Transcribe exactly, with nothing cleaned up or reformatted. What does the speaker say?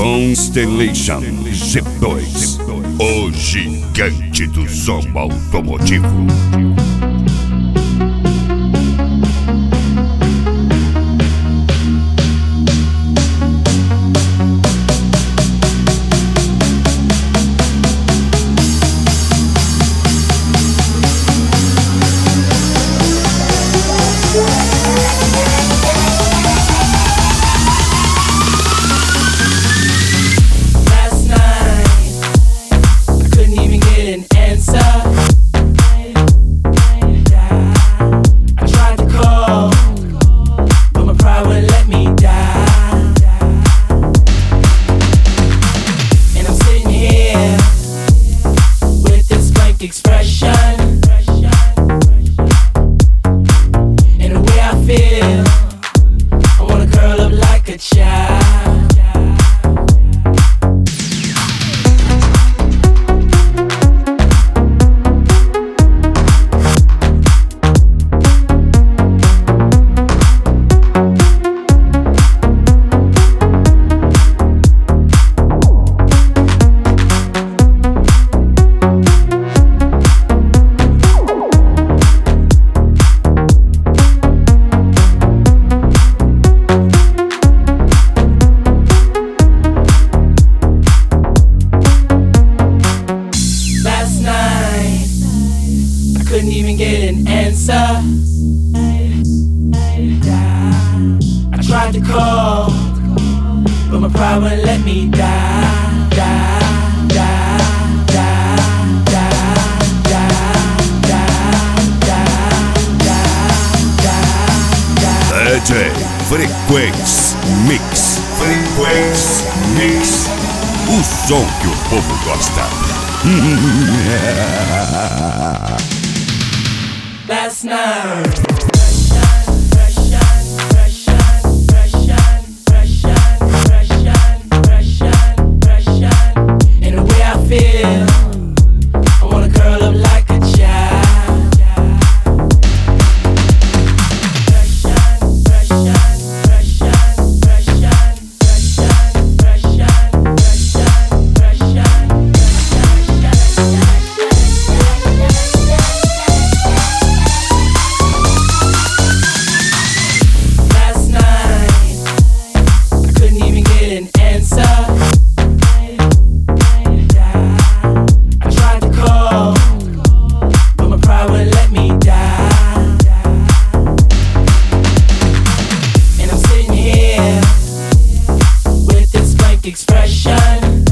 Constellation G dois, o gigante do som automotivo. Couldn't even get an answer. I tried to call, but my pride wouldn't let me die, die, die, die, die, die, die, D J Frequência Mix, Frequência Mix, o som que o povo gosta. Last night. Expression.